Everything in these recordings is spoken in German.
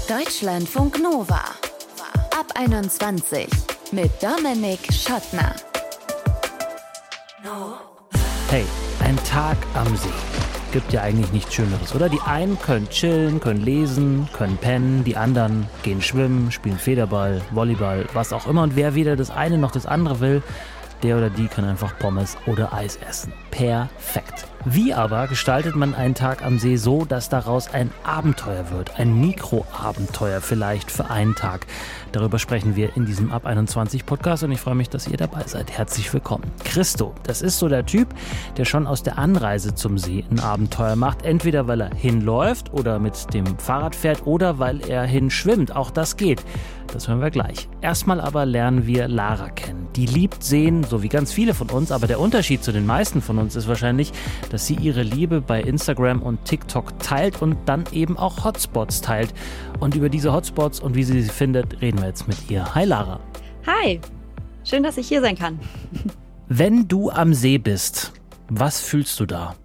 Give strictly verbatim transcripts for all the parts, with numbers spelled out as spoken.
Deutschlandfunk Nova. Ab einundzwanzig mit Dominik Schottner. Hey, ein Tag am See. Gibt ja eigentlich nichts Schöneres, oder? Die einen können chillen, können lesen, können pennen, die anderen gehen schwimmen, spielen Federball, Volleyball, was auch immer. Und wer weder das eine noch das andere will, der oder die kann einfach Pommes oder Eis essen. Perfekt. Wie aber gestaltet man einen Tag am See so, dass daraus ein Abenteuer wird? Ein Mikroabenteuer vielleicht für einen Tag. Darüber sprechen wir in diesem Ab einundzwanzig Podcast und ich freue mich, dass ihr dabei seid. Herzlich willkommen. Christo, das ist so der Typ, der schon aus der Anreise zum See ein Abenteuer macht. Entweder weil er hinläuft oder mit dem Fahrrad fährt oder weil er hinschwimmt. Auch das geht. Das hören wir gleich. Erstmal aber lernen wir Lara kennen. Die liebt Seen, so wie ganz viele von uns. Aber der Unterschied zu den meisten von uns ist wahrscheinlich, dass sie ihre Liebe bei Instagram und TikTok teilt und dann eben auch Hotspots teilt. Und über diese Hotspots und wie sie sie findet, reden wir jetzt mit ihr. Hi Lara. Hi, schön, dass ich hier sein kann. Wenn du am See bist, was fühlst du da?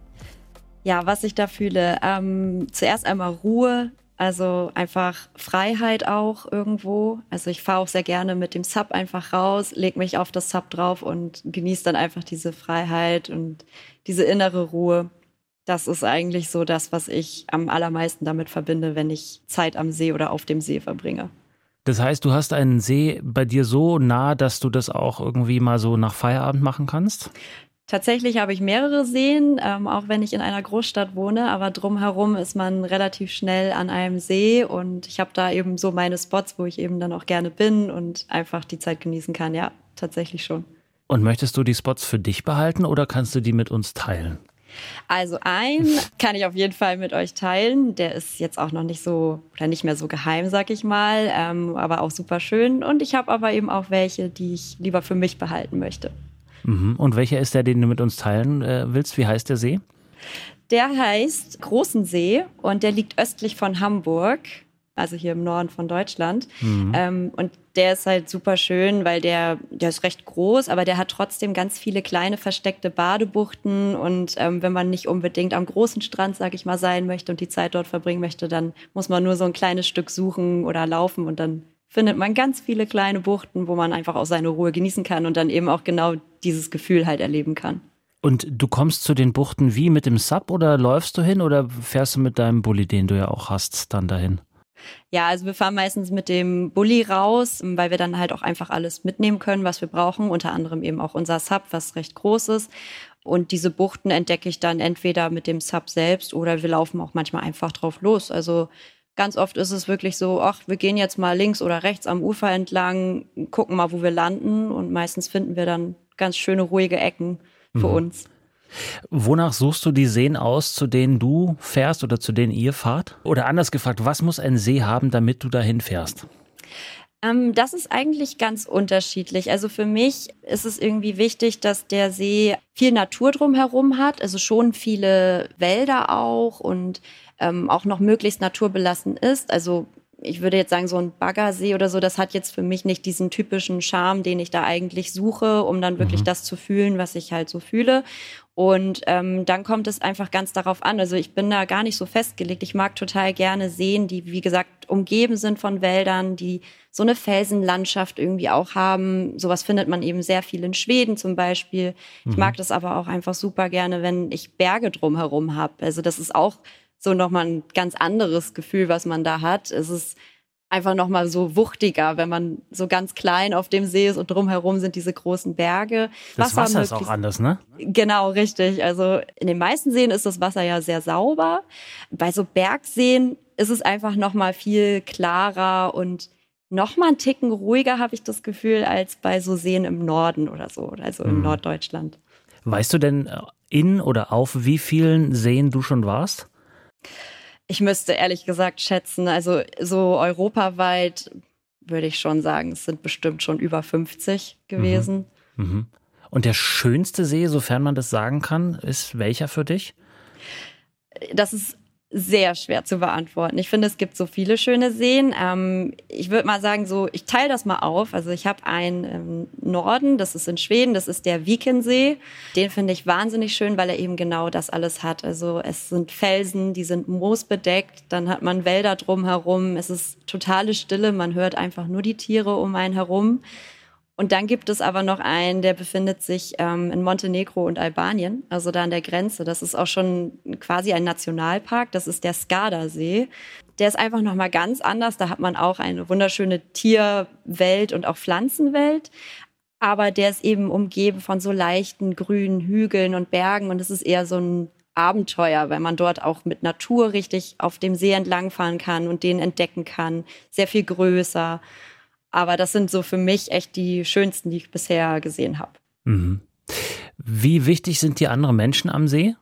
Ja, was ich da fühle, ähm, zuerst einmal Ruhe, also einfach Freiheit auch irgendwo. Also ich fahre auch sehr gerne mit dem Sub einfach raus, lege mich auf das Sub drauf und genieße dann einfach diese Freiheit und diese innere Ruhe. Das ist eigentlich so das, was ich am allermeisten damit verbinde, wenn ich Zeit am See oder auf dem See verbringe. Das heißt, du hast einen See bei dir so nah, dass du das auch irgendwie mal so nach Feierabend machen kannst? Tatsächlich habe ich mehrere Seen, ähm, auch wenn ich in einer Großstadt wohne, aber drumherum ist man relativ schnell an einem See und ich habe da eben so meine Spots, wo ich eben dann auch gerne bin und einfach die Zeit genießen kann, ja, tatsächlich schon. Und möchtest du die Spots für dich behalten oder kannst du die mit uns teilen? Also einen kann ich auf jeden Fall mit euch teilen, der ist jetzt auch noch nicht so oder nicht mehr so geheim, sag ich mal, ähm, aber auch super schön und ich habe aber eben auch welche, die ich lieber für mich behalten möchte. Und welcher ist der, den du mit uns teilen äh, willst? Wie heißt der See? Der heißt Großensee und der liegt östlich von Hamburg, also hier im Norden von Deutschland. Mhm. Ähm, und der ist halt super schön, weil der, der ist recht groß, aber der hat trotzdem ganz viele kleine versteckte Badebuchten. Und ähm, wenn man nicht unbedingt am großen Strand, sag ich mal, sein möchte und die Zeit dort verbringen möchte, dann muss man nur so ein kleines Stück suchen oder laufen und dann findet man ganz viele kleine Buchten, wo man einfach auch seine Ruhe genießen kann und dann eben auch genau dieses Gefühl halt erleben kann. Und du kommst zu den Buchten wie mit dem Sub oder läufst du hin oder fährst du mit deinem Bulli, den du ja auch hast, dann dahin? Ja, also wir fahren meistens mit dem Bulli raus, weil wir dann halt auch einfach alles mitnehmen können, was wir brauchen. Unter anderem eben auch unser Sub, was recht groß ist. Und diese Buchten entdecke ich dann entweder mit dem Sub selbst oder wir laufen auch manchmal einfach drauf los. Also ganz oft ist es wirklich so, ach, wir gehen jetzt mal links oder rechts am Ufer entlang, gucken mal, wo wir landen. Und meistens finden wir dann ganz schöne, ruhige Ecken für mhm. uns. Wonach suchst du die Seen aus, zu denen du fährst oder zu denen ihr fahrt? Oder anders gefragt, was muss ein See haben, damit du dahin fährst? Ähm, das ist eigentlich ganz unterschiedlich. Also für mich ist es irgendwie wichtig, dass der See viel Natur drumherum hat, also schon viele Wälder auch und ähm, auch noch möglichst naturbelassen ist. Also ich würde jetzt sagen, so ein Baggersee oder so, das hat jetzt für mich nicht diesen typischen Charme, den ich da eigentlich suche, um dann wirklich mhm. das zu fühlen, was ich halt so fühle. Und ähm, dann kommt es einfach ganz darauf an. Also ich bin da gar nicht so festgelegt. Ich mag total gerne Seen, die, wie gesagt, umgeben sind von Wäldern, die so eine Felsenlandschaft irgendwie auch haben. Sowas findet man eben sehr viel in Schweden zum Beispiel. Mhm. Ich mag das aber auch einfach super gerne, wenn ich Berge drumherum habe. Also das ist auch so nochmal ein ganz anderes Gefühl, was man da hat. Es ist einfach nochmal so wuchtiger, wenn man so ganz klein auf dem See ist und drumherum sind diese großen Berge. Das Wasser, Wasser ist auch anders, ne? Genau, richtig. Also in den meisten Seen ist das Wasser ja sehr sauber. Bei so Bergseen ist es einfach nochmal viel klarer und nochmal einen Ticken ruhiger, habe ich das Gefühl, als bei so Seen im Norden oder so, also in hm. Norddeutschland. Weißt du denn in oder auf wie vielen Seen du schon warst? Ich müsste ehrlich gesagt schätzen, also so europaweit würde ich schon sagen, es sind bestimmt schon über fünfzig gewesen. Mhm. Mhm. Und der schönste See, sofern man das sagen kann, ist welcher für dich? Das ist Sehr schwer zu beantworten. Ich finde, es gibt so viele schöne Seen. Ähm, ich würde mal sagen, so, ich teile das mal auf. Also ich habe einen im Norden, das ist in Schweden, das ist der Vikensee. Den finde ich wahnsinnig schön, weil er eben genau das alles hat. Also es sind Felsen, die sind moosbedeckt, dann hat man Wälder drumherum. Es ist totale Stille, man hört einfach nur die Tiere um einen herum. Und dann gibt es aber noch einen, der befindet sich ähm, in Montenegro und Albanien, also da an der Grenze. Das ist auch schon quasi ein Nationalpark, das ist der Skadasee. Der ist einfach nochmal ganz anders, da hat man auch eine wunderschöne Tierwelt und auch Pflanzenwelt. Aber der ist eben umgeben von so leichten grünen Hügeln und Bergen und es ist eher so ein Abenteuer, weil man dort auch mit Natur richtig auf dem See entlangfahren kann und den entdecken kann. Sehr viel größer. Aber das sind so für mich echt die schönsten, die ich bisher gesehen habe. Mhm. Wie wichtig sind die anderen Menschen am See?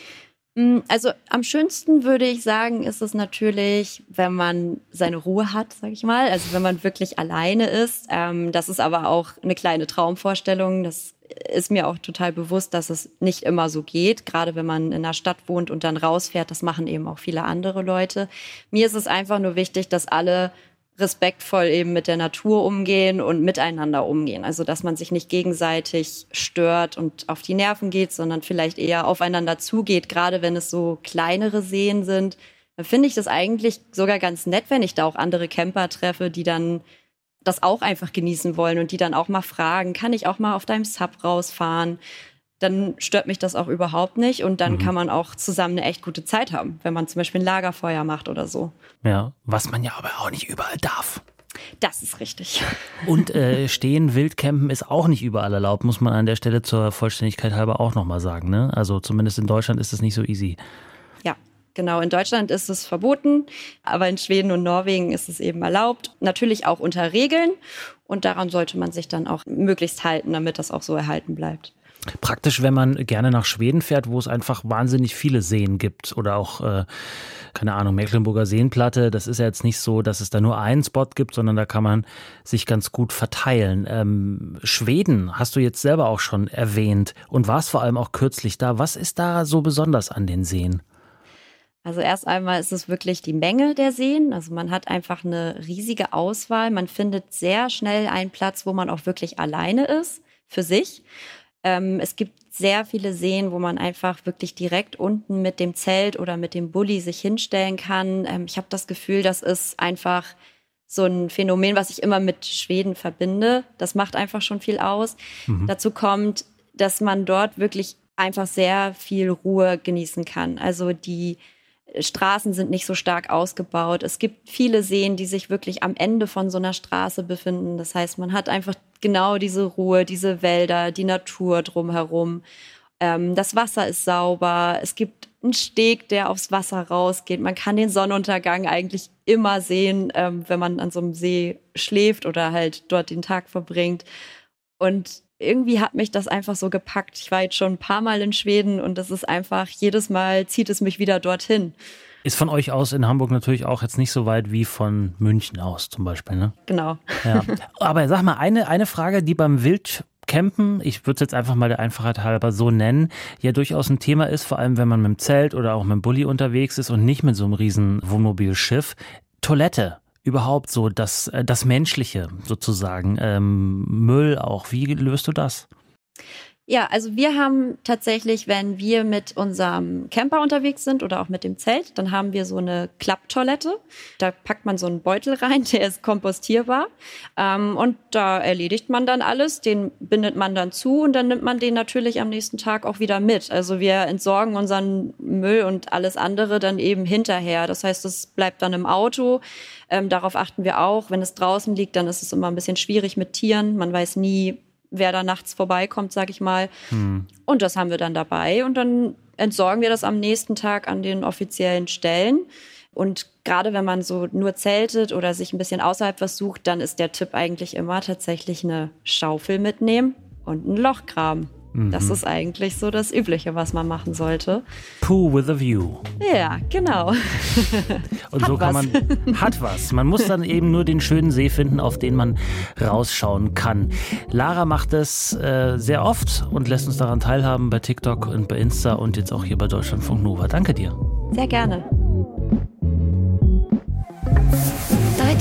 Also am schönsten würde ich sagen, ist es natürlich, wenn man seine Ruhe hat, sage ich mal. Also wenn man wirklich alleine ist. Das ist aber auch eine kleine Traumvorstellung. Das ist mir auch total bewusst, dass es nicht immer so geht. Gerade wenn man in einer Stadt wohnt und dann rausfährt, das machen eben auch viele andere Leute. Mir ist es einfach nur wichtig, dass alle respektvoll eben mit der Natur umgehen und miteinander umgehen. Also, dass man sich nicht gegenseitig stört und auf die Nerven geht, sondern vielleicht eher aufeinander zugeht. Gerade wenn es so kleinere Seen sind, dann finde ich das eigentlich sogar ganz nett, wenn ich da auch andere Camper treffe, die dann das auch einfach genießen wollen und die dann auch mal fragen, kann ich auch mal auf deinem Sub rausfahren? Dann stört mich das auch überhaupt nicht und dann mhm. kann man auch zusammen eine echt gute Zeit haben, wenn man zum Beispiel ein Lagerfeuer macht oder so. Ja, was man ja aber auch nicht überall darf. Das ist richtig. Und äh, stehen, Wildcampen ist auch nicht überall erlaubt, muss man an der Stelle zur Vollständigkeit halber auch nochmal sagen, ne? Also zumindest in Deutschland ist es nicht so easy. Ja, genau. In Deutschland ist es verboten, aber in Schweden und Norwegen ist es eben erlaubt. Natürlich auch unter Regeln und daran sollte man sich dann auch möglichst halten, damit das auch so erhalten bleibt. Praktisch, wenn man gerne nach Schweden fährt, wo es einfach wahnsinnig viele Seen gibt oder auch, äh, keine Ahnung, Mecklenburger Seenplatte. Das ist ja jetzt nicht so, dass es da nur einen Spot gibt, sondern da kann man sich ganz gut verteilen. Ähm, Schweden hast du jetzt selber auch schon erwähnt und warst vor allem auch kürzlich da. Was ist da so besonders an den Seen? Also erst einmal ist es wirklich die Menge der Seen. Also man hat einfach eine riesige Auswahl. Man findet sehr schnell einen Platz, wo man auch wirklich alleine ist, für sich. Ähm, es gibt sehr viele Seen, wo man einfach wirklich direkt unten mit dem Zelt oder mit dem Bulli sich hinstellen kann. Ähm, ich habe das Gefühl, das ist einfach so ein Phänomen, was ich immer mit Schweden verbinde. Das macht einfach schon viel aus. Mhm. Dazu kommt, dass man dort wirklich einfach sehr viel Ruhe genießen kann. Also die Straßen sind nicht so stark ausgebaut. Es gibt viele Seen, die sich wirklich am Ende von so einer Straße befinden. Das heißt, man hat einfach genau diese Ruhe, diese Wälder, die Natur drumherum. Ähm, das Wasser ist sauber. Es gibt einen Steg, der aufs Wasser rausgeht. Man kann den Sonnenuntergang eigentlich immer sehen, ähm, wenn man an so einem See schläft oder halt dort den Tag verbringt. Und irgendwie hat mich das einfach so gepackt. Ich war jetzt schon ein paar Mal in Schweden und das ist einfach, jedes Mal zieht es mich wieder dorthin. Ist von euch aus in Hamburg natürlich auch jetzt nicht so weit wie von München aus zum Beispiel, ne? Genau. Ja. Aber sag mal, eine, eine Frage, die beim Wildcampen, ich würde es jetzt einfach mal der Einfachheit halber so nennen, ja durchaus ein Thema ist, vor allem wenn man mit dem Zelt oder auch mit dem Bulli unterwegs ist und nicht mit so einem riesen Wohnmobilschiff. Toilette. Überhaupt so das, das Menschliche sozusagen, ähm, Müll auch. Wie löst du das? Ja, also wir haben tatsächlich, wenn wir mit unserem Camper unterwegs sind oder auch mit dem Zelt, dann haben wir so eine Klapptoilette. Da packt man so einen Beutel rein, der ist kompostierbar. Ähm, und da erledigt man dann alles, den bindet man dann zu und dann nimmt man den natürlich am nächsten Tag auch wieder mit. Also wir entsorgen unseren Müll und alles andere dann eben hinterher. Das heißt, es bleibt dann im Auto. Ähm, darauf achten wir auch. Wenn es draußen liegt, dann ist es immer ein bisschen schwierig mit Tieren. Man weiß nie, wer da nachts vorbeikommt, sag ich mal. Hm. Und das haben wir dann dabei und dann entsorgen wir das am nächsten Tag an den offiziellen Stellen. Und gerade wenn man so nur zeltet oder sich ein bisschen außerhalb was sucht, dann ist der Tipp eigentlich immer tatsächlich eine Schaufel mitnehmen und ein Loch graben. Mhm. Das ist eigentlich so das Übliche, was man machen sollte. Pool with a view. Ja, genau. Und so kann man, hat was. Man muss dann eben nur den schönen See finden, auf den man rausschauen kann. Lara macht es äh, sehr oft und lässt uns daran teilhaben bei TikTok und bei Insta und jetzt auch hier bei Deutschlandfunk Nova. Danke dir. Sehr gerne.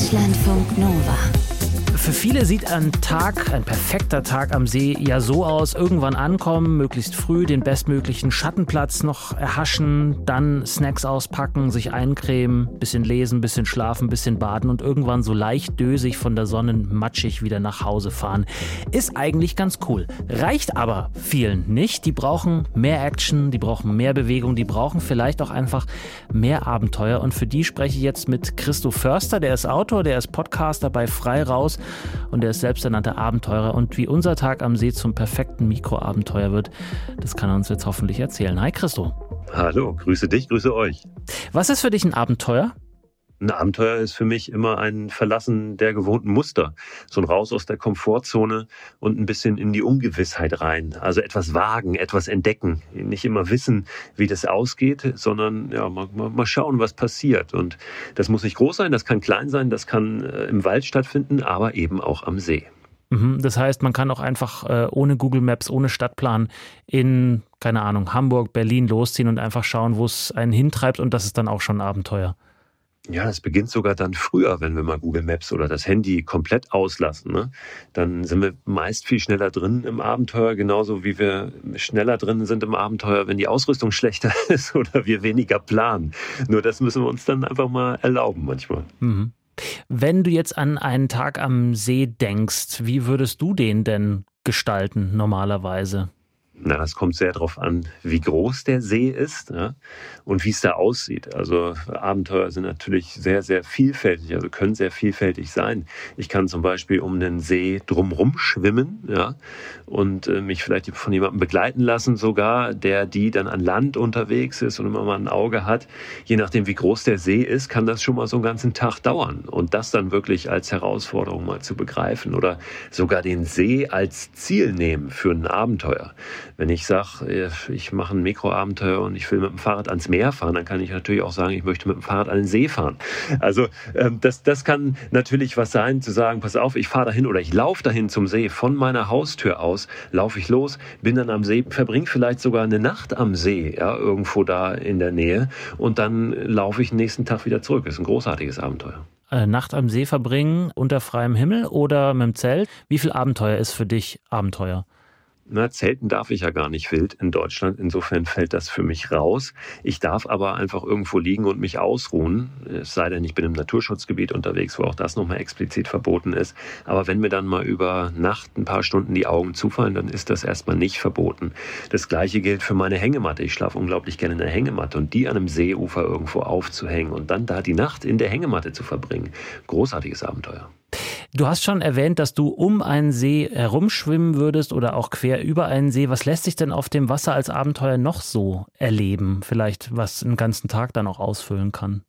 Deutschlandfunk Nova. Für viele sieht ein Tag, ein perfekter Tag am See ja so aus: irgendwann ankommen, möglichst früh den bestmöglichen Schattenplatz noch erhaschen, dann Snacks auspacken, sich eincremen, bisschen lesen, bisschen schlafen, bisschen baden und irgendwann so leicht dösig von der Sonne matschig wieder nach Hause fahren. Ist eigentlich ganz cool. Reicht aber vielen nicht. Die brauchen mehr Action, die brauchen mehr Bewegung, die brauchen vielleicht auch einfach mehr Abenteuer. Und für die spreche ich jetzt mit Christo Förster. Der ist Autor, der ist Podcaster bei Frei Raus. Und er ist selbsternannter Abenteurer. Und wie unser Tag am See zum perfekten Mikroabenteuer wird, das kann er uns jetzt hoffentlich erzählen. Hi Christo. Hallo, grüße dich, grüße euch. Was ist für dich ein Abenteuer? Ein Abenteuer ist für mich immer ein Verlassen der gewohnten Muster. So ein Raus aus der Komfortzone und ein bisschen in die Ungewissheit rein. Also etwas wagen, etwas entdecken. Nicht immer wissen, wie das ausgeht, sondern ja, mal, mal schauen, was passiert. Und das muss nicht groß sein, das kann klein sein, das kann äh, im Wald stattfinden, aber eben auch am See. Das heißt, man kann auch einfach äh, ohne Google Maps, ohne Stadtplan in, keine Ahnung, Hamburg, Berlin losziehen und einfach schauen, wo es einen hintreibt, und das ist dann auch schon ein Abenteuer. Ja, das beginnt sogar dann früher, wenn wir mal Google Maps oder das Handy komplett auslassen. Ne? Dann sind wir meist viel schneller drin im Abenteuer, genauso wie wir schneller drin sind im Abenteuer, wenn die Ausrüstung schlechter ist oder wir weniger planen. Nur das müssen wir uns dann einfach mal erlauben manchmal. Mhm. Wenn du jetzt an einen Tag am See denkst, wie würdest du den denn gestalten normalerweise? Na, das kommt sehr darauf an, wie groß der See ist, ja, und wie es da aussieht. Also Abenteuer sind natürlich sehr, sehr vielfältig, also können sehr vielfältig sein. Ich kann zum Beispiel um den See drumherum schwimmen, ja, und äh, mich vielleicht von jemandem begleiten lassen sogar, der die dann an Land unterwegs ist und immer mal ein Auge hat. Je nachdem, wie groß der See ist, kann das schon mal so einen ganzen Tag dauern. Und das dann wirklich als Herausforderung mal zu begreifen oder sogar den See als Ziel nehmen für ein Abenteuer. Wenn ich sage, ich mache ein Mikroabenteuer und ich will mit dem Fahrrad ans Meer fahren, dann kann ich natürlich auch sagen, ich möchte mit dem Fahrrad an den See fahren. Also das, das kann natürlich was sein, zu sagen, pass auf, ich fahre dahin oder ich laufe dahin zum See. Von meiner Haustür aus laufe ich los, bin dann am See, verbringe vielleicht sogar eine Nacht am See, ja, irgendwo da in der Nähe, und dann laufe ich den nächsten Tag wieder zurück. Das ist ein großartiges Abenteuer. Nacht am See verbringen, unter freiem Himmel oder mit dem Zelt? Wie viel Abenteuer ist für dich Abenteuer? Na, zelten darf ich ja gar nicht wild in Deutschland. Insofern fällt das für mich raus. Ich darf aber einfach irgendwo liegen und mich ausruhen. Es sei denn, ich bin im Naturschutzgebiet unterwegs, wo auch das nochmal explizit verboten ist. Aber wenn mir dann mal über Nacht ein paar Stunden die Augen zufallen, dann ist das erstmal nicht verboten. Das Gleiche gilt für meine Hängematte. Ich schlafe unglaublich gerne in der Hängematte, und die an einem Seeufer irgendwo aufzuhängen und dann da die Nacht in der Hängematte zu verbringen. Großartiges Abenteuer. Du hast schon erwähnt, dass du um einen See herumschwimmen würdest oder auch quer über einen See. Was lässt sich denn auf dem Wasser als Abenteuer noch so erleben? Vielleicht, was einen ganzen Tag dann auch ausfüllen kann?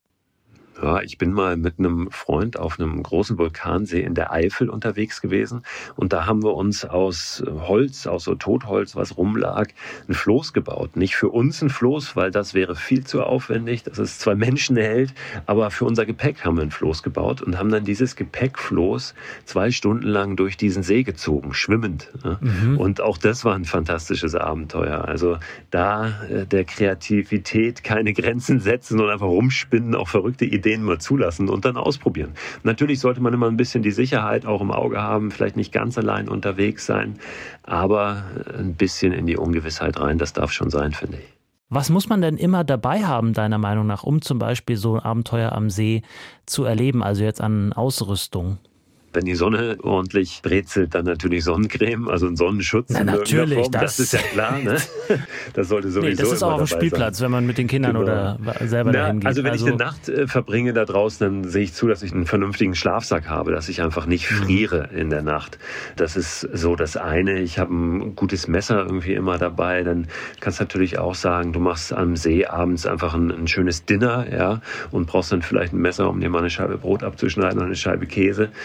Ja, ich bin mal mit einem Freund auf einem großen Vulkansee in der Eifel unterwegs gewesen, und da haben wir uns aus Holz, aus so Totholz, was rumlag, ein Floß gebaut. Nicht für uns ein Floß, weil das wäre viel zu aufwendig, dass es zwei Menschen hält, aber für unser Gepäck haben wir ein Floß gebaut und haben dann dieses Gepäckfloß zwei Stunden lang durch diesen See gezogen, schwimmend. Mhm. Und auch das war ein fantastisches Abenteuer. Also da äh, der Kreativität keine Grenzen setzen und einfach rumspinnen, auch verrückte Ideen mal zulassen und dann ausprobieren. Natürlich sollte man immer ein bisschen die Sicherheit auch im Auge haben, vielleicht nicht ganz allein unterwegs sein, aber ein bisschen in die Ungewissheit rein, das darf schon sein, finde ich. Was muss man denn immer dabei haben, deiner Meinung nach, um zum Beispiel so ein Abenteuer am See zu erleben, also jetzt an Ausrüstung? Wenn die Sonne ordentlich brezelt, dann natürlich Sonnencreme, also ein Sonnenschutz. Na, natürlich, Form. Das, das ist ja klar, ne? Das sollte sowieso. Nee, das ist auch auf dem Spielplatz, sein. Wenn man mit den Kindern genau. oder selber Na, dahin geht. Also wenn also, ich eine Nacht äh, verbringe da draußen, dann sehe ich zu, dass ich einen vernünftigen Schlafsack habe, dass ich einfach nicht friere in der Nacht. Das ist so das eine. Ich habe ein gutes Messer irgendwie immer dabei. Dann kannst du natürlich auch sagen, du machst am See abends einfach ein, ein schönes Dinner, ja, und brauchst dann vielleicht ein Messer, um dir mal eine Scheibe Brot abzuschneiden oder eine Scheibe Käse.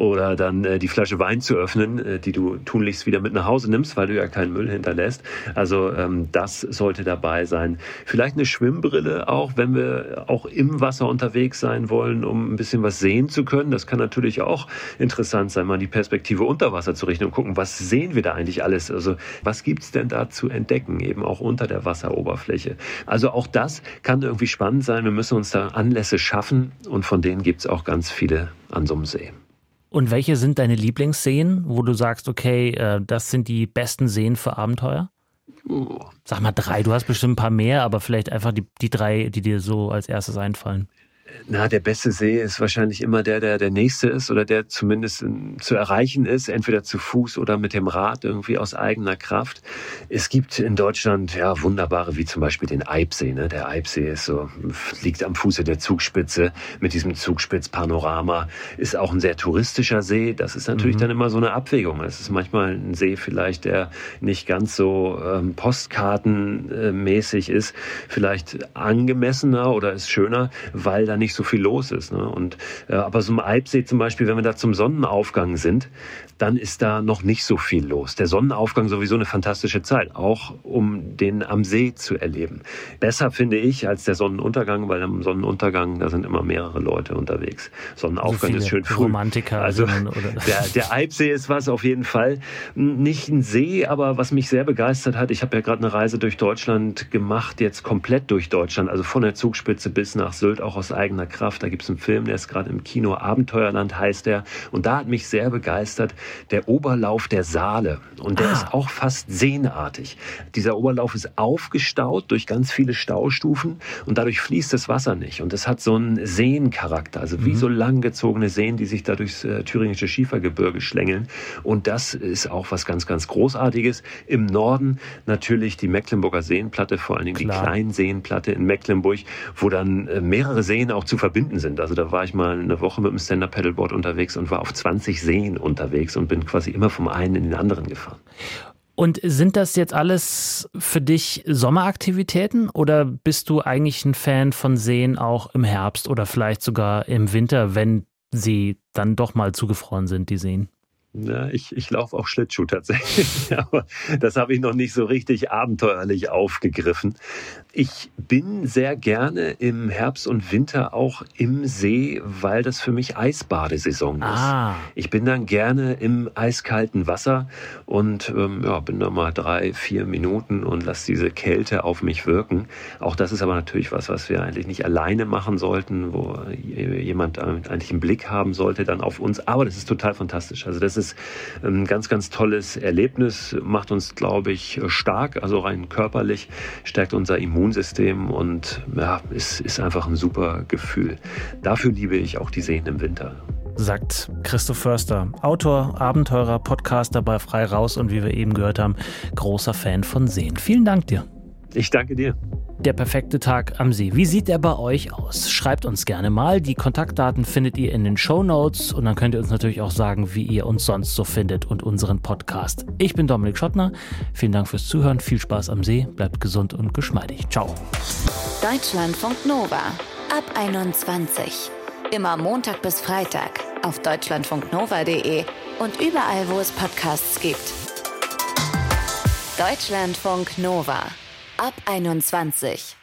oder dann äh, die Flasche Wein zu öffnen, äh, die du tunlichst wieder mit nach Hause nimmst, weil du ja keinen Müll hinterlässt. Also ähm, das sollte dabei sein. Vielleicht eine Schwimmbrille auch, wenn wir auch im Wasser unterwegs sein wollen, um ein bisschen was sehen zu können. Das kann natürlich auch interessant sein, mal die Perspektive unter Wasser zu richten und gucken, was sehen wir da eigentlich alles? Also was gibt's denn da zu entdecken, eben auch unter der Wasseroberfläche? Also auch das kann irgendwie spannend sein. Wir müssen uns da Anlässe schaffen und von denen gibt's auch ganz viele an so einem See. Und welche sind deine Lieblingsseen, wo du sagst, okay, das sind die besten Seen für Abenteuer? Uh. Sag mal drei, du hast bestimmt ein paar mehr, aber vielleicht einfach die, die drei, die dir so als erstes einfallen. Na, der beste See ist wahrscheinlich immer der, der der nächste ist oder der zumindest zu erreichen ist, entweder zu Fuß oder mit dem Rad irgendwie aus eigener Kraft. Es gibt in Deutschland ja wunderbare, wie zum Beispiel den Eibsee. Ne? Der Eibsee ist so, liegt am Fuße der Zugspitze mit diesem Zugspitzpanorama. Ist auch ein sehr touristischer See. Das ist natürlich mhm. dann immer so eine Abwägung. Es ist manchmal ein See vielleicht, der nicht ganz so ähm, postkartenmäßig ist, vielleicht angemessener oder ist schöner, weil da nicht so viel los ist. Ne? Und, äh, aber so im Eibsee zum Beispiel, wenn wir da zum Sonnenaufgang sind, dann ist da noch nicht so viel los. Der Sonnenaufgang sowieso eine fantastische Zeit, auch um den am See zu erleben. Besser finde ich als der Sonnenuntergang, weil am Sonnenuntergang, da sind immer mehrere Leute unterwegs. Sonnenaufgang so ist schön früh. Romantiker. Also oder? der, der Eibsee ist was auf jeden Fall. Nicht ein See, aber was mich sehr begeistert hat, ich habe ja gerade eine Reise durch Deutschland gemacht, jetzt komplett durch Deutschland, also von der Zugspitze bis nach Sylt, auch aus eigener Kraft. Da gibt es einen Film, der ist gerade im Kino, Abenteuerland heißt der. Und da hat mich sehr begeistert der Oberlauf der Saale. Und der ah. ist auch fast seenartig. Dieser Oberlauf ist aufgestaut durch ganz viele Staustufen und dadurch fließt das Wasser nicht. Und das hat so einen Seencharakter, also wie mhm. so langgezogene Seen, die sich da durchs äh, thüringische Schiefergebirge schlängeln. Und das ist auch was ganz, ganz Großartiges. Im Norden natürlich die Mecklenburger Seenplatte, vor allen Dingen Klar. die Kleinseenplatte in Mecklenburg, wo dann äh, mehrere Seen auch zu verbinden sind. Also da war ich mal eine Woche mit dem Stand-Up-Paddleboard unterwegs und war auf zwanzig Seen unterwegs und bin quasi immer vom einen in den anderen gefahren. Und sind das jetzt alles für dich Sommeraktivitäten oder bist du eigentlich ein Fan von Seen auch im Herbst oder vielleicht sogar im Winter, wenn sie dann doch mal zugefroren sind, die Seen? Ja, ich, ich laufe auch Schlittschuh tatsächlich, aber das habe ich noch nicht so richtig abenteuerlich aufgegriffen. Ich bin sehr gerne im Herbst und Winter auch im See, weil das für mich Eisbadesaison ist. Ah. Ich bin dann gerne im eiskalten Wasser und ähm, ja, bin da mal drei, vier Minuten und lasse diese Kälte auf mich wirken. Auch das ist aber natürlich was, was wir eigentlich nicht alleine machen sollten, wo jemand eigentlich einen Blick haben sollte dann auf uns. Aber das ist total fantastisch. Also das ist ein ganz, ganz tolles Erlebnis, macht uns, glaube ich, stark, also rein körperlich, stärkt unser Immunsystem und ja, ist, ist einfach ein super Gefühl. Dafür liebe ich auch die Seen im Winter. Sagt Christoph Förster, Autor, Abenteurer, Podcaster bei Frei Raus und wie wir eben gehört haben, großer Fan von Seen. Vielen Dank dir. Ich danke dir. Der perfekte Tag am See. Wie sieht er bei euch aus? Schreibt uns gerne mal. Die Kontaktdaten findet ihr in den Shownotes und dann könnt ihr uns natürlich auch sagen, wie ihr uns sonst so findet und unseren Podcast. Ich bin Dominik Schottner. Vielen Dank fürs Zuhören. Viel Spaß am See. Bleibt gesund und geschmeidig. Ciao. Deutschlandfunk Nova ab einundzwanzig. Immer Montag bis Freitag auf deutschlandfunknova punkt de und überall, wo es Podcasts gibt. Deutschlandfunk Nova ab einundzwanzig.